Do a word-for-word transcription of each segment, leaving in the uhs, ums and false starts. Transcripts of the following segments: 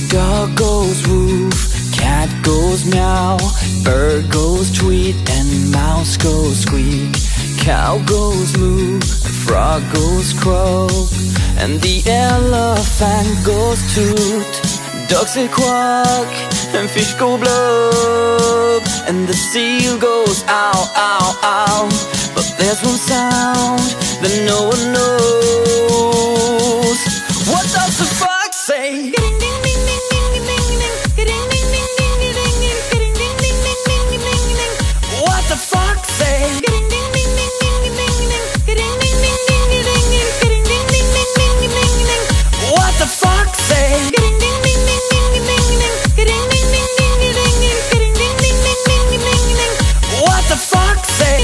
Dog goes woof, cat goes meow, bird goes tweet, and mouse goes squeak. Cow goes moo, frog goes croak, and the elephant goes toot. Ducks say quack, and fish go blub, and the seal goes ow, ow, ow. But there's one sound that no one knows. What does the fox say? What the fox say? What the fox say? What the fox say?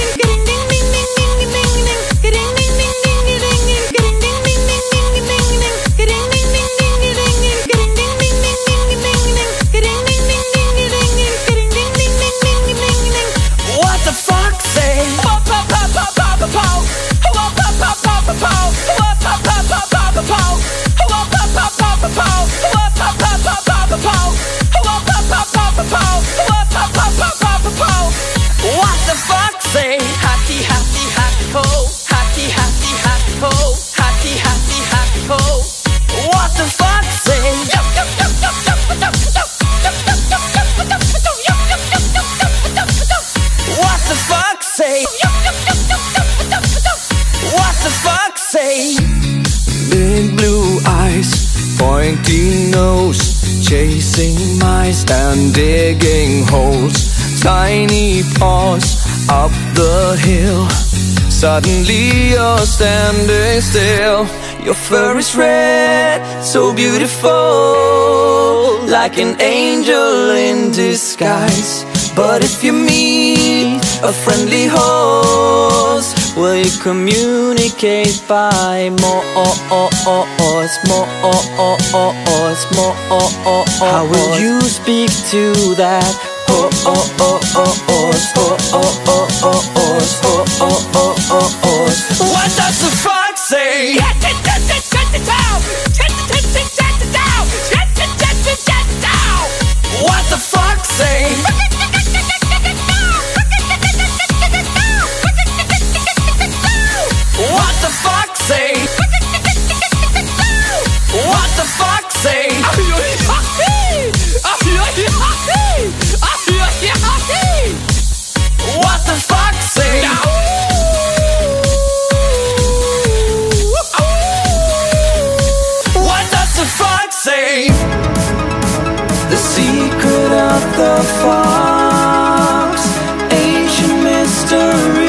What the fox say? What the fox say? Happy, happy, happy ho. Happy, happy, happy ho. Happy, happy, happy ho. What the fox say? What the fox say? What the fox say? Big blue eyes, pointy nose, chasing mice and digging holes. Tiny paws up the hill. Suddenly you're standing still. Your fur is red, so beautiful, like an angel in disguise. But if you meet a friendly horse, will you communicate by more? More? How will you speak to that? Oh oh oh oh oh oh oh oh oh oh oh oh oh. What does the fox say? What the fox say? What the fox say? What the fox say? What the fox say? What does the fox say? The secret of the fox, ancient mystery.